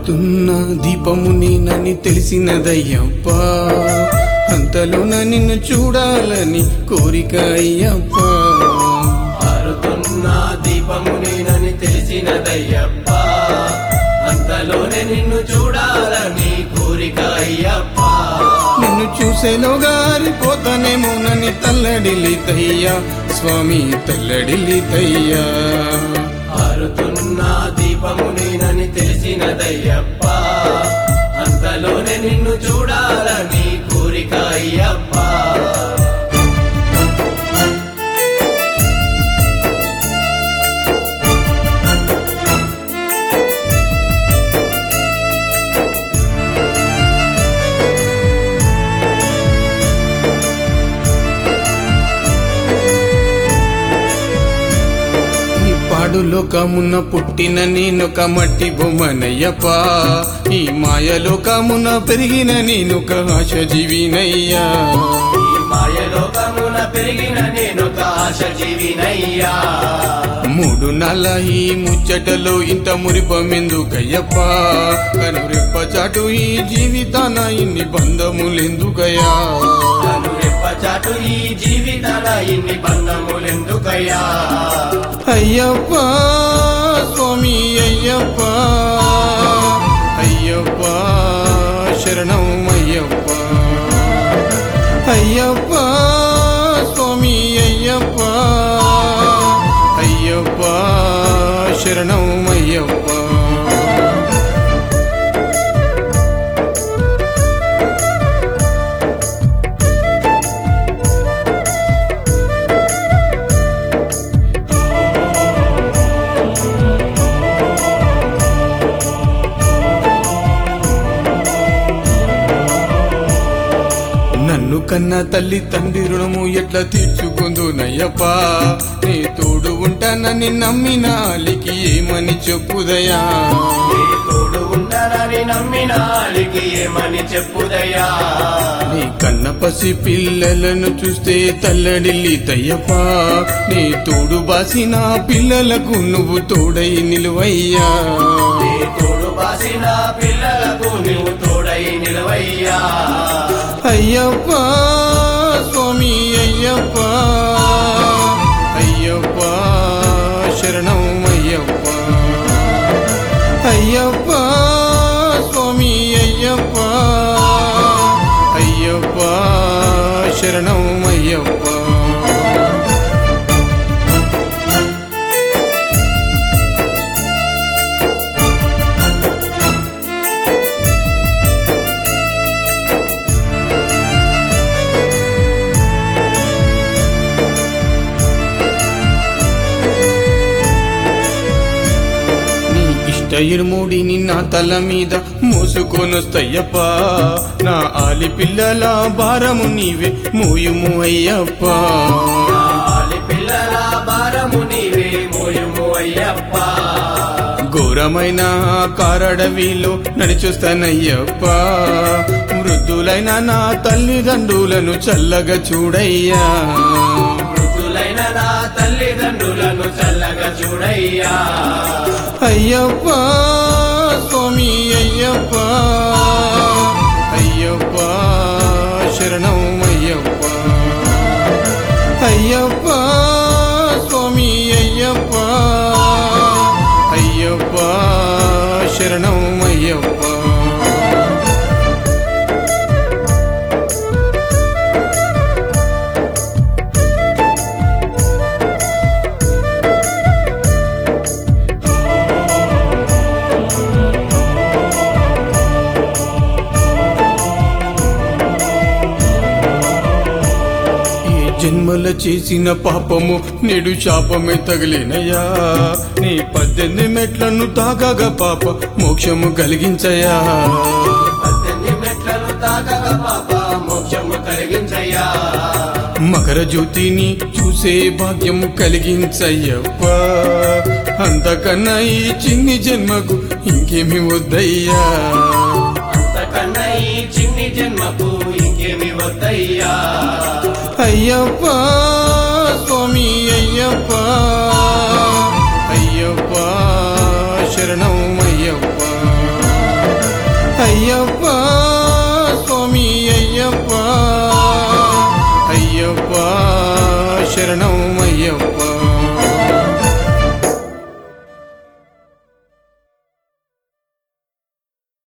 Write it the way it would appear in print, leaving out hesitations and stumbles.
ఆరుతున్న దీపము నేనని తెలిసినదయ్యప్ప, అంతలోన నిన్ను చూడాలని కోరిక అయ్యప్ప. ఆరుతున్న దీపము నేనని తెలిసినదయ్యప్ప, అంతలోనే నిన్ను చూడాలని కోరిక అయ్యప్ప. నిన్ను చూసేలోగా ఆరిపోతానేమోనని తల్లడిల్లితయ్యా స్వామి తల్లడిల్లితయ్యా. ఆరుతున్న దీపము నేనని తెలిసినదయ్యప్ప, అంతలోనే నిన్ను చూడాలని కోరిక అయ్యప్ప. పాడులోకమున పుట్టిన నేనొక మట్టి బొమ్మనయ్యప్ప, ఈ మాయలోకమున పెరిగిన నేనొక ఆశజీవినయ్యా. ఈ మాయలోకమున పెరిగిన నేనొక ఆశజీవినయ్యా. మూడు నాళ్ళ ఈ ముచ్చటలో ఇంత మురిపమెందుకయ్యప్ప, కనురెప్ప చాటు ఈ జీవితాన ఇన్ని బంధములెందుకయ్యా. చాటు ఈ జీవితాల ఇన్ని బంధములెందుకయ్యా. అయ్యప్ప స్వామి అయ్యప్ప, అయ్యప్ప శరణం అయ్యప్ప. అయ్యప్ప స్వామి అయ్యప్ప, అయ్యప్ప శరణం అయ్యప్ప. నన్ను కన్నా తల్లి తండ్రి రుణము ఎట్లా తీర్చుకుందునయ్యప్ప, నీ తోడు ఉంటానని నమ్మిన అలికి ఏమని చెప్పుదయా. నీ తోడు ఉంటానని నమ్మిన అలికి ఏమని చెప్పుదయా. నీ కన్న పసి పిల్లలను చూస్తే తల్లడిల్లితయ్యప్ప, నీ తోడు బాసిన పిల్లలకు నువ్వు తోడై నిలువయ్యా. నీ తోడు బాసిన పిల్లలకు నువ్వు తోడై నిలవయ్యా. అయ్యప్ప స్వామి అయ్యప్ప, అయ్యప్ప శరణం అయ్యప్ప. అయ్యప్ప స్వామి అయ్యప్ప, అయ్యప్ప శరణం అయ్యప్ప. ఇరుముడిని నా తల మీద మోసుకొనొస్తయ్యప్ప, నా ఆలి పిల్లల భారము నీవే మోయుము అయ్యప్ప. ఆలి పిల్లల భారము నీవే మోయుము అయ్యప్ప. ఘోరమైన కారడవిలో నడిచొస్తానయ్యప్ప, వృద్ధులైన నా తల్లిదండ్రులను చల్లగా చూడయ్యా. వృద్ధులైన నా తల్లిదండ్రులను చల్లగా చూడయ్యా. అయ్యప్ప స్వామి అయ్యప్ప, అయ్యప్ప శరణం అయ్యప్ప. అయ్యప్ప స్వామి అయ్యప్ప, అయ్యప్ప శరణం అయ్యప్ప. జన్మల చేసిన పాపము నేడు శాపమే తగిలినయా, నీ 18 మెట్లను తాగగా పాప మోక్షము కలిగించయా. 18 మెట్లను తాగగా పాప మోక్షము కలిగించయ్యా. మకర జ్యోతిని చూసే భాగ్యము కలిగించయ్యప్ప, అంతకన్నా ఈ చిన్ని జన్మకు ఇంకేమి వద్దయ్యా. అంతకన్నా ఈ చిన్ని జన్మకు ఇంకేమి వద్దయ్యా. అయ్యప్ప స్వామి అయ్యప్ప, అయ్యప్ప శరణం అయ్యప్ప. శరణం